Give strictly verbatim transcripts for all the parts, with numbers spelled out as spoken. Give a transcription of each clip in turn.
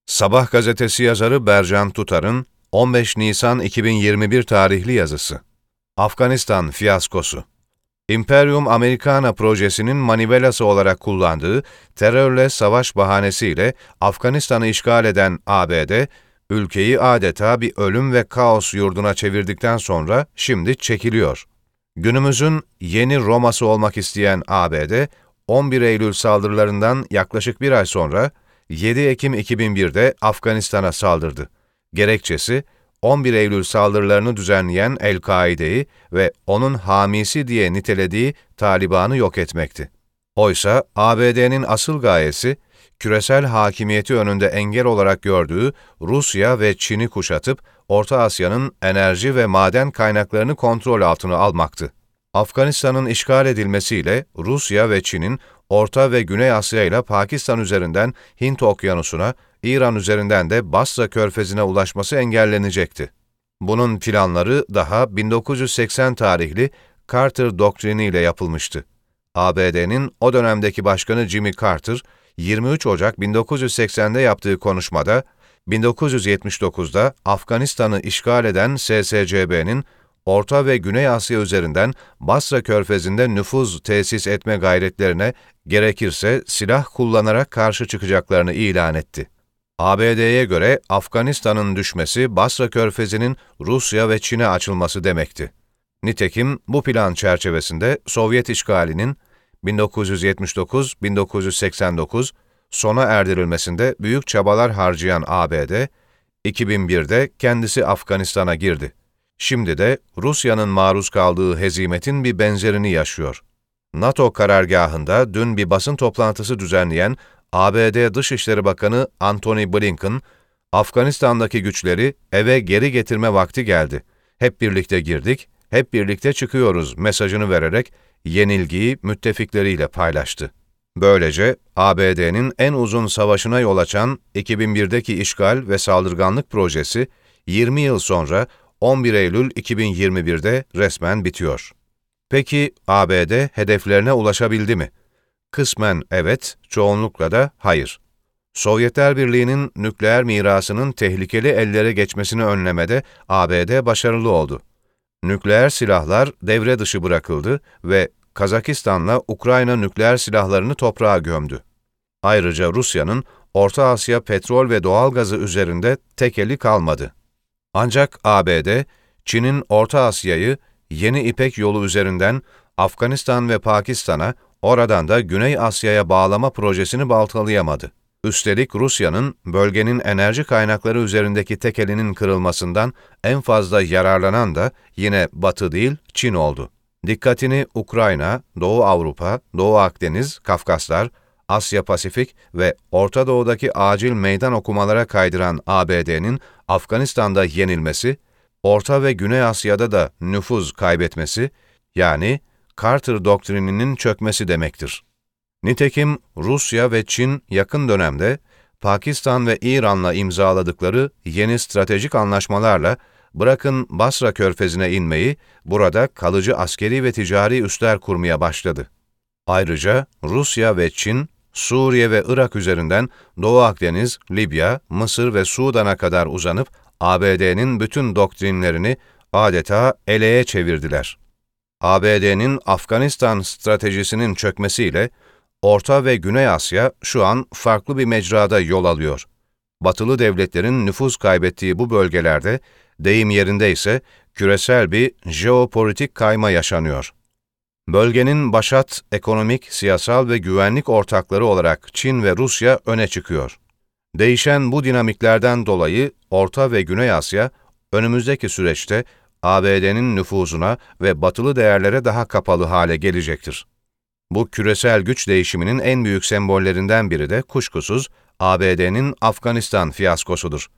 Sabah gazetesi yazarı Bercan Tutar'ın on beş Nisan iki bin yirmi bir tarihli yazısı. Afganistan fiyaskosu. Imperium Americana projesinin manivelası olarak kullandığı terörle savaş bahanesiyle Afganistan'ı işgal eden A B D, ülkeyi adeta bir ölüm ve kaos yurduna çevirdikten sonra şimdi çekiliyor. Günümüzün yeni Roma'sı olmak isteyen A B D, on bir Eylül saldırılarından yaklaşık bir ay sonra yedi Ekim iki bin bir'de Afganistan'a saldırdı. Gerekçesi, on bir Eylül saldırılarını düzenleyen El-Kaide'yi ve onun hamisi diye nitelediği Taliban'ı yok etmekti. Oysa A B D'nin asıl gayesi, küresel hakimiyeti önünde engel olarak gördüğü Rusya ve Çin'i kuşatıp Orta Asya'nın enerji ve maden kaynaklarını kontrol altına almaktı. Afganistan'ın işgal edilmesiyle Rusya ve Çin'in Orta ve Güney Asya ile Pakistan üzerinden Hint Okyanusu'na, İran üzerinden de Basra Körfezi'ne ulaşması engellenecekti. Bunun planları daha bin dokuz yüz seksen tarihli Carter Doktrini ile yapılmıştı. A B D'nin o dönemdeki başkanı Jimmy Carter, yirmi üç Ocak bin dokuz yüz seksen'de yaptığı konuşmada, bin dokuz yüz yetmiş dokuz'da Afganistan'ı işgal eden S S C B'nin Orta ve Güney Asya üzerinden Basra Körfezi'nde nüfuz tesis etme gayretlerine gerekirse silah kullanarak karşı çıkacaklarını ilan etti. A B D'ye göre Afganistan'ın düşmesi Basra Körfezi'nin Rusya ve Çin'e açılması demekti. Nitekim bu plan çerçevesinde Sovyet işgalinin bin dokuz yüz yetmiş dokuz - bin dokuz yüz seksen dokuz sona erdirilmesinde büyük çabalar harcayan A B D, iki bin bir'de kendisi Afganistan'a girdi. Şimdi de Rusya'nın maruz kaldığı hezimetin bir benzerini yaşıyor. NATO karargahında dün bir basın toplantısı düzenleyen A B D Dışişleri Bakanı Antony Blinken, Afganistan'daki güçleri eve geri getirme vakti geldi. Hep birlikte girdik, hep birlikte çıkıyoruz mesajını vererek yenilgiyi müttefikleriyle paylaştı. Böylece A B D'nin en uzun savaşına yol açan iki bin bir'deki işgal ve saldırganlık projesi yirmi yıl sonra on bir Eylül iki bin yirmi bir'de resmen bitiyor. Peki A B D hedeflerine ulaşabildi mi? Kısmen evet, çoğunlukla da hayır. Sovyetler Birliği'nin nükleer mirasının tehlikeli ellere geçmesini önlemede A B D başarılı oldu. Nükleer silahlar devre dışı bırakıldı ve Kazakistan'la Ukrayna nükleer silahlarını toprağa gömdü. Ayrıca Rusya'nın Orta Asya petrol ve doğalgazı üzerinde tek eli kalmadı. Ancak A B D, Çin'in Orta Asya'yı Yeni İpek Yolu üzerinden Afganistan ve Pakistan'a, oradan da Güney Asya'ya bağlama projesini baltalayamadı. Üstelik Rusya'nın bölgenin enerji kaynakları üzerindeki tek elinin kırılmasından en fazla yararlanan da yine Batı değil, Çin oldu. Dikkatini Ukrayna, Doğu Avrupa, Doğu Akdeniz, Kafkaslar, Asya Pasifik ve Orta Doğu'daki acil meydan okumalara kaydıran A B D'nin Afganistan'da yenilmesi, Orta ve Güney Asya'da da nüfuz kaybetmesi, yani Carter Doktrininin çökmesi demektir. Nitekim Rusya ve Çin yakın dönemde Pakistan ve İran'la imzaladıkları yeni stratejik anlaşmalarla bırakın Basra Körfezi'ne inmeyi, burada kalıcı askeri ve ticari üsler kurmaya başladı. Ayrıca Rusya ve Çin, Suriye ve Irak üzerinden Doğu Akdeniz, Libya, Mısır ve Sudan'a kadar uzanıp A B D'nin bütün doktrinlerini adeta eleğe çevirdiler. A B D'nin Afganistan stratejisinin çökmesiyle Orta ve Güney Asya şu an farklı bir mecrada yol alıyor. Batılı devletlerin nüfuz kaybettiği bu bölgelerde, deyim yerinde ise küresel bir jeopolitik kayma yaşanıyor. Bölgenin başat ekonomik, siyasal ve güvenlik ortakları olarak Çin ve Rusya öne çıkıyor. Değişen bu dinamiklerden dolayı Orta ve Güney Asya, önümüzdeki süreçte A B D'nin nüfuzuna ve batılı değerlere daha kapalı hale gelecektir. Bu küresel güç değişiminin en büyük sembollerinden biri de kuşkusuz A B D'nin Afganistan fiyaskosudur.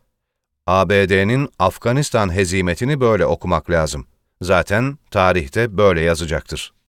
A B D'nin Afganistan hezimetini böyle okumak lazım. Zaten tarihte böyle yazacaktır.